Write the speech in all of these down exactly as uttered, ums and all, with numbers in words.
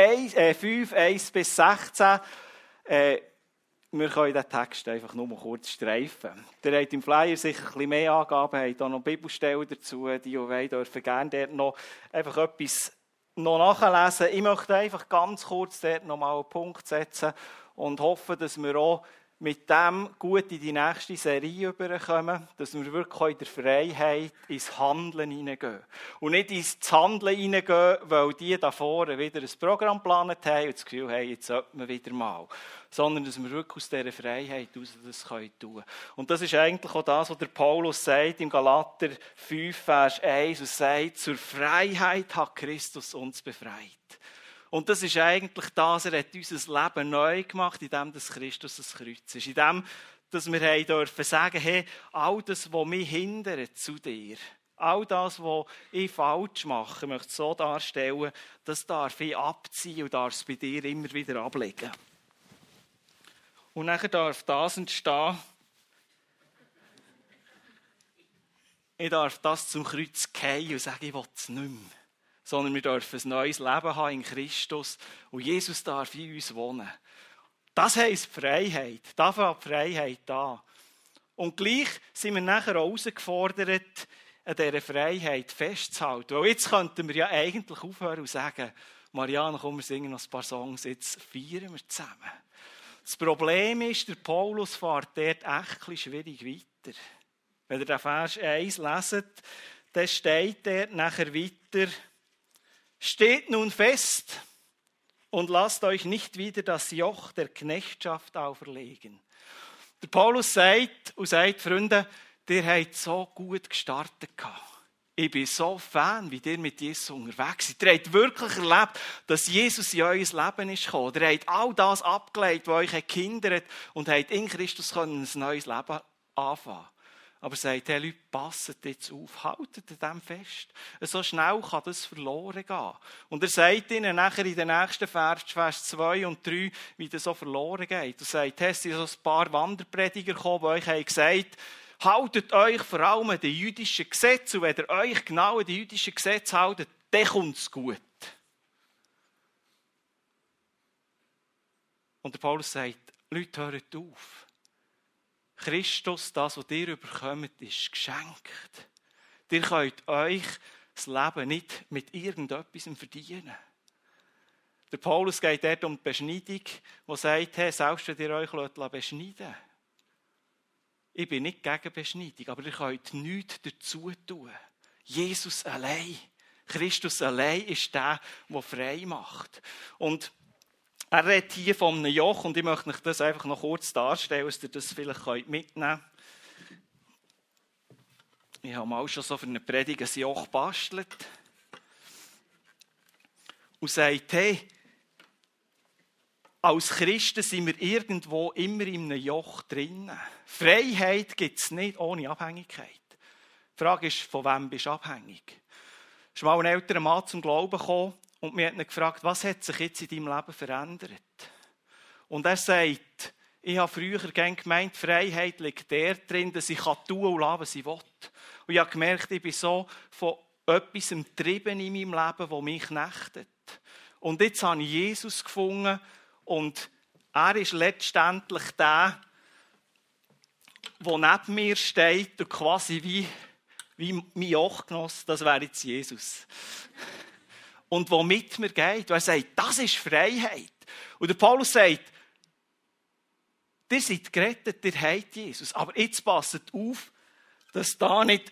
fünf, eins bis sechzehn. Äh, wir können diesen Text einfach nur mal kurz streifen. Ihr habt im Flyer sicher ein bisschen mehr Angaben, habt auch noch Bibelstellen dazu, die ihr wollt, dürfen gerne dort noch einfach etwas noch nachlesen. Ich möchte einfach ganz kurz dort noch mal einen Punkt setzen und hoffe, dass wir auch mit dem gut in die nächste Serie überkommen, dass wir wirklich in der Freiheit ins Handeln hineingehen. Und nicht ins Handeln hineingehen, weil die da vorne wieder ein Programm geplant haben und das Gefühl haben, jetzt sollten wir wieder mal. Sondern dass wir wirklich aus dieser Freiheit heraus das tun können. Und das ist eigentlich auch das, was der Paulus sagt im Galater fünf, Vers eins, und sagt, zur Freiheit hat Christus uns befreit. Und das ist eigentlich das, er hat unser Leben neu gemacht, indem das Christus das Kreuz ist. Indem, dass wir haben dürfen sagen, hey, all das, was mich hindert zu dir, all das, was ich falsch mache, möchte ich so darstellen, das darf ich abziehen und darf es bei dir immer wieder ablegen. Und nachher darf das entstehen, ich darf das zum Kreuz fallen und sagen, ich will es nicht mehr. Sondern wir dürfen ein neues Leben haben in Christus und Jesus darf in uns wohnen. Das heisst Freiheit. Dafür hat die Freiheit da. Und gleich sind wir nachher auch herausgefordert, an dieser Freiheit festzuhalten. Weil jetzt könnten wir ja eigentlich aufhören und sagen, Marianne, komm, wir singen noch ein paar Songs, jetzt feiern wir zusammen. Das Problem ist, der Paulus fährt dort echt ein bisschen schwierig weiter. Wenn ihr den Vers eins leset, dann steht dort nachher weiter, steht nun fest und lasst euch nicht wieder das Joch der Knechtschaft auferlegen. Der Paulus sagt und sagt, Freunde, ihr habt so gut gestartet gehabt. Ich bin so Fan, wie ihr mit Jesus unterwegs seid. Ihr habt wirklich erlebt, dass Jesus in euer Leben ist gekommen. Ihr habt all das abgelegt, was euch gehindert hat und habt in Christus ein neues Leben anfangen. Aber sagt, hey Leute, passet jetzt auf, haltet an dem fest. So schnell kann das verloren gehen. Und er sagt ihnen nachher in den nächsten Vers, Vers zwei und drei, wie das so verloren geht. Er sagt, es sind so ein paar Wanderprediger gekommen, die euch haben gesagt, haltet euch vor allem an die jüdischen Gesetze. Und wenn ihr euch genau an die jüdischen Gesetze haltet, dann kommt es gut. Und der Paulus sagt, Leute, hört auf. Christus, das, was ihr bekommt, ist geschenkt. Ihr könnt euch das Leben nicht mit irgendetwas verdienen. Der Paulus geht dort um die Beschneidung, der sagt, hey, selbst wenn ihr euch beschneiden lasst, ich bin nicht gegen Beschneidung, aber ihr könnt nichts dazu tun. Jesus allein, Christus allein ist der, der frei macht. Und er redet hier von einem Joch und ich möchte euch das einfach noch kurz darstellen, dass ihr das vielleicht mitnehmen könnt. Ich habe mal schon so für eine Predigt ein Joch gebastelt und sagt, hey, als Christen sind wir irgendwo immer in einem Joch drinnen. Freiheit gibt es nicht ohne Abhängigkeit. Die Frage ist, von wem bist du abhängig? Es ist mal ein älterer Mann zum Glauben gekommen und mir hat ihn gefragt, was hat sich jetzt in deinem Leben verändert? Und er sagt, ich habe früher gemeint, Freiheit liegt der drin, dass ich tun und lassen, was ich will. Und ich habe gemerkt, ich bin so von etwas getrieben in meinem Leben, das mich knechtet. Und jetzt habe ich Jesus gefunden und er ist letztendlich der, der neben mir steht und quasi wie, wie mein Jochgenoss, das wäre jetzt Jesus. Und der mit mir geht. Und er sagt, das ist Freiheit. Und der Paulus sagt, ihr seid gerettet, ihr habt Jesus. Aber jetzt passt auf, dass da nicht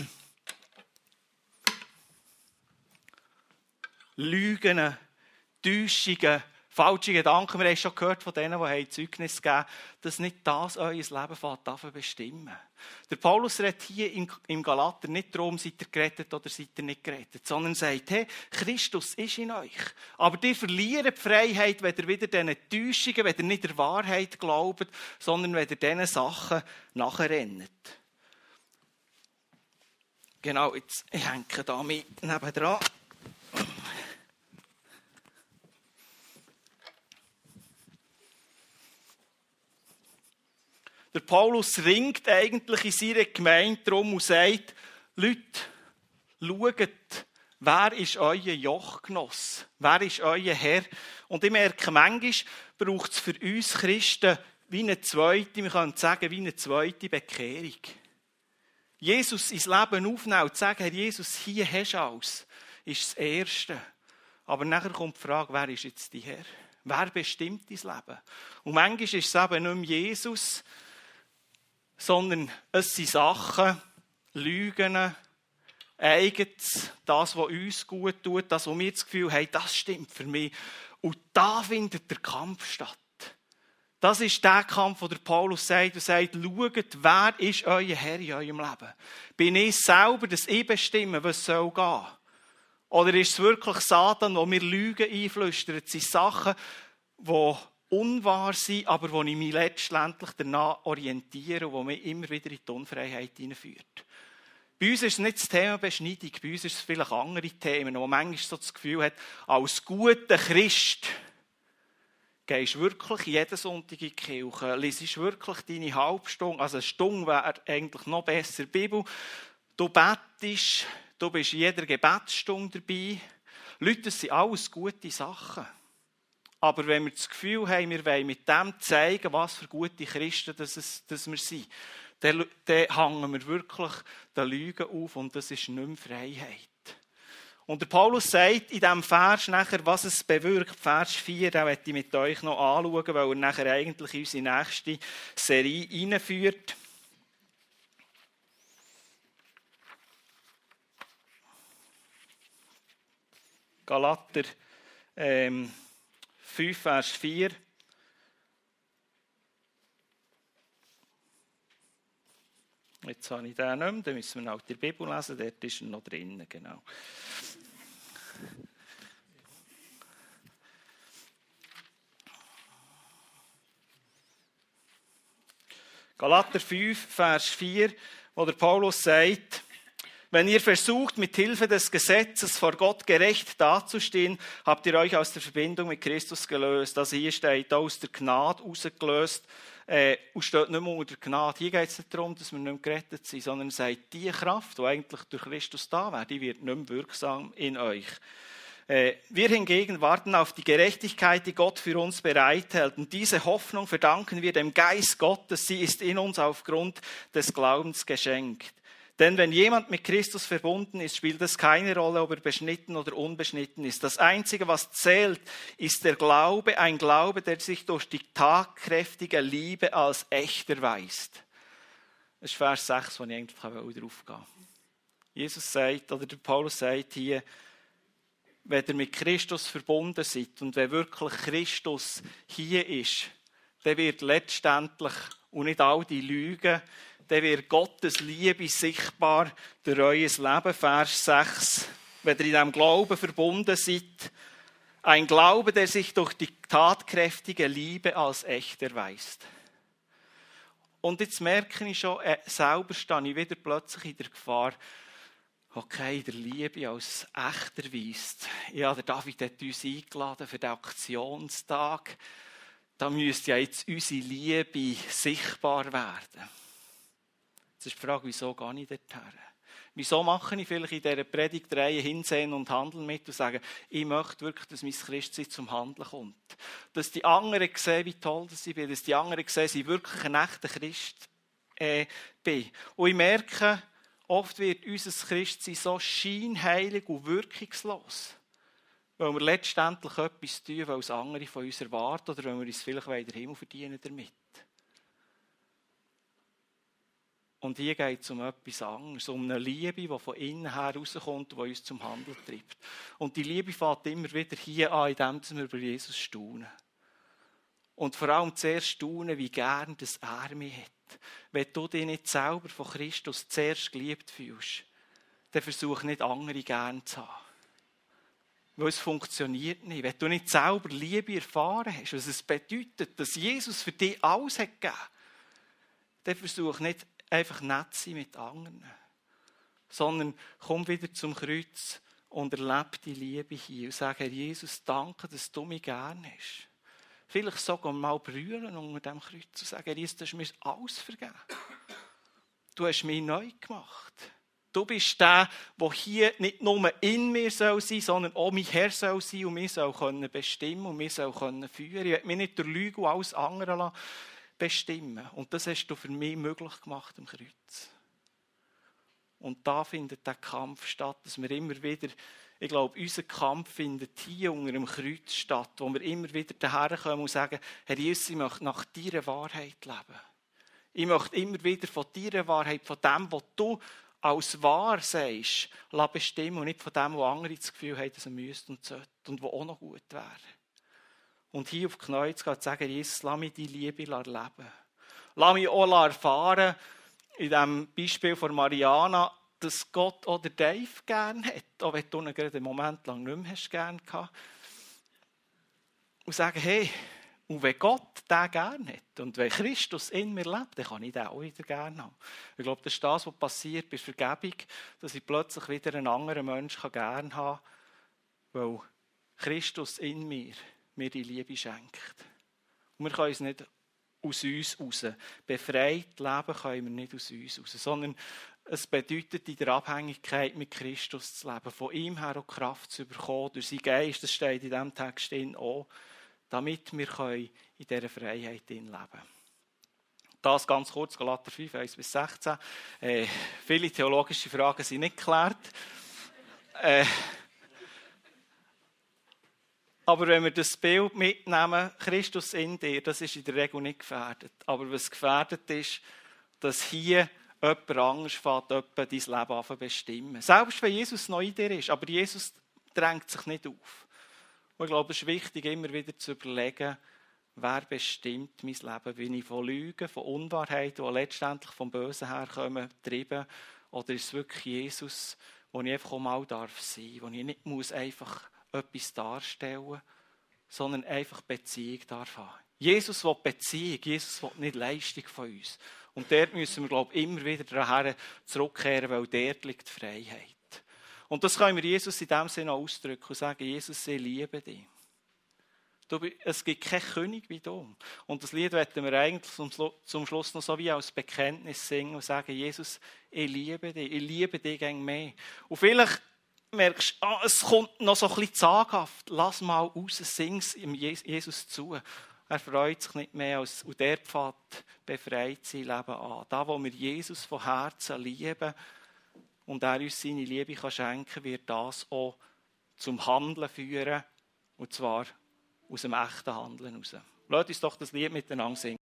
Lügen, Täuschungen, falsche Gedanken, wir haben schon gehört von denen, die Zeugnis gegeben haben, dass nicht das euer Leben fängt bestimmen. Der Paulus redet hier im Galater nicht darum, seid ihr gerettet oder seid ihr nicht gerettet, sondern sagt, hey, Christus ist in euch. Aber ihr verliert die Freiheit, wenn ihr wieder diesen Täuschungen, wenn ihr nicht der Wahrheit glaubt, sondern wenn ihr diesen Sachen nachrennt. Genau, jetzt hänge ich da mit nebendran. Der Paulus ringt eigentlich in seiner Gemeinde darum und sagt, Leute, schaut, Wer ist euer Jochgenoss? Wer ist euer Herr? Und ich merke, manchmal braucht es für uns Christen wie eine zweite, wir können sagen, wie eine zweite Bekehrung. Jesus ins Leben aufnehmen und sagen, Herr Jesus, hier hast du alles, ist das Erste. Aber nachher kommt die Frage, wer ist jetzt dein Herr? Wer bestimmt dein Leben? Und manchmal ist es eben nicht mehr Jesus, sondern es sind Sachen, Lügen, Eigenes, das, was uns gut tut, das, was wir das Gefühl haben, das stimmt für mich. Und da findet der Kampf statt. Das ist der Kampf, wo der Paulus sagt, er sagt, schaut, wer ist euer Herr in eurem Leben? Bin ich selber, dass ich bestimme, was soll gehen? Oder ist es wirklich Satan, der mir Lügen einflüstert? Es sind Sachen, die unwahr sind, aber wo ich mich letztendlich danach orientiere und die mich immer wieder in die Unfreiheit hineinführt. Bei uns ist es nicht das Thema Beschneidung, bei uns ist es vielleicht andere Themen, wo man manchmal so das Gefühl hat, als guter Christ gehst du wirklich jeden Sonntag in die Kirche, liest wirklich deine Halbstunde, also eine Stunde wäre eigentlich noch besser, Bibel, du betest, du bist in jeder Gebetsstunde dabei. Leute, das sind alles gute Sachen. Aber wenn wir das Gefühl haben, wir wollen mit dem zeigen, was für gute Christen das, es, das wir sind, dann, dann hängen wir wirklich den Lügen auf und das ist nicht mehr Freiheit. Und der Paulus sagt in diesem Vers nachher, was es bewirkt. Vers vier, den möchte ich mit euch noch anschauen, weil er nachher eigentlich in unsere nächste Serie hineinführt. Galater ähm, fünf, Vers vier. Jetzt habe ich den nicht mehr, dann müssen wir auch die Bibel lesen, dort ist er noch drin, genau. Galater fünf, Vers vier, wo der Paulus sagt, wenn ihr versucht, mit Hilfe des Gesetzes vor Gott gerecht dazustehen, habt ihr euch aus der Verbindung mit Christus gelöst. Also hier steht aus der Gnade rausgelöst äh, und steht nicht mehr unter der Gnade. Hier geht es nicht darum, dass wir nicht mehr gerettet sind, sondern sagt, die Kraft, die eigentlich durch Christus da wäre, die wird nicht mehr wirksam in euch. Äh, wir hingegen warten auf die Gerechtigkeit, die Gott für uns bereithält. Und diese Hoffnung verdanken wir dem Geist Gottes. Sie ist in uns aufgrund des Glaubens geschenkt. Denn wenn jemand mit Christus verbunden ist, spielt es keine Rolle, ob er beschnitten oder unbeschnitten ist. Das Einzige, was zählt, ist der Glaube, ein Glaube, der sich durch die tatkräftige Liebe als echt erweist. Das ist Vers sechs, wo ich eigentlich drauf gehe. Jesus sagt, oder der Paulus sagt hier, wenn ihr mit Christus verbunden seid und wenn wirklich Christus hier ist, dann wird letztendlich, und nicht all die Lügen, dann wird Gottes Liebe sichtbar durch euer Leben. Vers sechs. Wenn ihr in diesem Glauben verbunden seid, ein Glaube, der sich durch die tatkräftige Liebe als echt erweist. Und jetzt merke ich schon, äh, selber stehe ich wieder plötzlich in der Gefahr, okay, der Liebe als echt erweist. Ja, der David hat uns eingeladen für den Aktionstag. Da müsste ja jetzt unsere Liebe sichtbar werden. Jetzt ist die Frage, wieso gehe ich dorthin? Wieso mache ich vielleicht in dieser Predigtreihe Hinsehen und Handeln mit und sage, ich möchte wirklich, dass mein Christsein zum Handeln kommt. Dass die anderen sehen, wie toll ich bin, dass die anderen sehen, dass ich wirklich ein echter Christ äh, bin. Und ich merke, oft wird unser Christsein so scheinheilig und wirkungslos, weil wir letztendlich etwas tun, weil es andere von uns erwarten oder weil wir uns vielleicht wieder Himmel verdienen damit. Und hier geht es um etwas anderes, um eine Liebe, die von innen her rauskommt und die uns zum Handeln treibt. Und die Liebe fängt immer wieder hier an, indem wir über Jesus staunen. Und vor allem zuerst staunen, wie gern das er mich hat. Wenn du dich nicht selber von Christus zuerst geliebt fühlst, dann versuch nicht andere gern zu haben. Weil es funktioniert nicht. Wenn du nicht selber Liebe erfahren hast, was es bedeutet, dass Jesus für dich alles hat gegeben, dann versuch nicht einfach nett sein mit anderen, sondern komm wieder zum Kreuz und erlebe die Liebe hier und sage, Herr Jesus, danke, dass du mich gern hast. Vielleicht sogar mal berühren unter dem Kreuz und sagen, Herr Jesus, du hast mir alles vergeben. Du hast mich neu gemacht. Du bist der, der hier nicht nur in mir sein soll, sondern auch mein Herr soll sein und mich soll können bestimmen und mich soll können führen. Ich will mich nicht durch Lügen und alles andere bestimmen. Und das hast du für mich möglich gemacht am Kreuz. Und da findet der Kampf statt, dass wir immer wieder, ich glaube, unser Kampf findet hier unter dem Kreuz statt, wo wir immer wieder daherkommen und sagen, Herr Jesus, ich möchte nach deiner Wahrheit leben. Ich möchte immer wieder von deiner Wahrheit, von dem, was du als wahr sagst, bestimmen und nicht von dem, was andere das Gefühl haben, dass er müsste und sollte und was auch noch gut wäre. Und hier auf die Knie zu gehen und zu sagen, Jesus, lass mich deine Liebe erleben. Lass mich auch erfahren, in diesem Beispiel von Mariana, dass Gott auch den Dave gerne hat, auch wenn du ihn gerade einen Moment lang nicht mehr hast gerne gehabt. Und sagen, hey, und wenn Gott den gerne hat und wenn Christus in mir lebt, dann kann ich den auch wieder gerne haben. Ich glaube, das ist das, was passiert bei Vergebung, dass ich plötzlich wieder einen anderen Menschen gerne haben kann, weil Christus in mir mir die Liebe schenkt. Und wir können es nicht aus uns raus. Befreit leben können wir nicht aus uns raus, sondern es bedeutet, in der Abhängigkeit mit Christus zu leben, von ihm her auch Kraft zu bekommen, durch seinen Geist, das steht in diesem Text auch, damit wir in dieser Freiheit leben können. Das ganz kurz, Galater fünf, eins bis sechzehn. Äh, viele theologische Fragen sind nicht geklärt. Äh, aber wenn wir das Bild mitnehmen, Christus in dir, das ist in der Regel nicht gefährdet. Aber was gefährdet ist, dass hier jemand anders fängt, jemand dein Leben an zu bestimmen. Selbst wenn Jesus noch in dir ist, aber Jesus drängt sich nicht auf. Und ich glaube, es ist wichtig, immer wieder zu überlegen, wer bestimmt mein Leben? Bin ich von Lügen, von Unwahrheiten, die letztendlich vom Bösen herkommen, getrieben? Oder ist es wirklich Jesus, wo ich einfach auch mal darf sein, wo ich nicht muss einfach etwas darstellen muss, sondern einfach Beziehung darf haben. Jesus will Beziehung, Jesus will nicht Leistung von uns. Und dort müssen wir, glaube ich, immer wieder daher zurückkehren, weil dort liegt die Freiheit. Und das können wir Jesus in dem Sinne ausdrücken und sagen, Jesus, ich liebe dich. Du, es gibt keinen König wie du. Und das Lied werden wir eigentlich zum, zum Schluss noch so wie als Bekenntnis singen und sagen, Jesus, ich liebe dich, ich liebe dich gegen mehr. Und vielleicht merkst du, ah, es kommt noch so ein bisschen zaghaft. Lass mal raus, sing es Jesus zu. Er freut sich nicht mehr als, und der Pfad befreit sein Leben an. Da, wo wir Jesus von Herzen lieben und er uns seine Liebe kann schenken, wird das auch zum Handeln führen. Und zwar aus dem echten Handeln heraus. Lasst uns doch das Lied miteinander singen.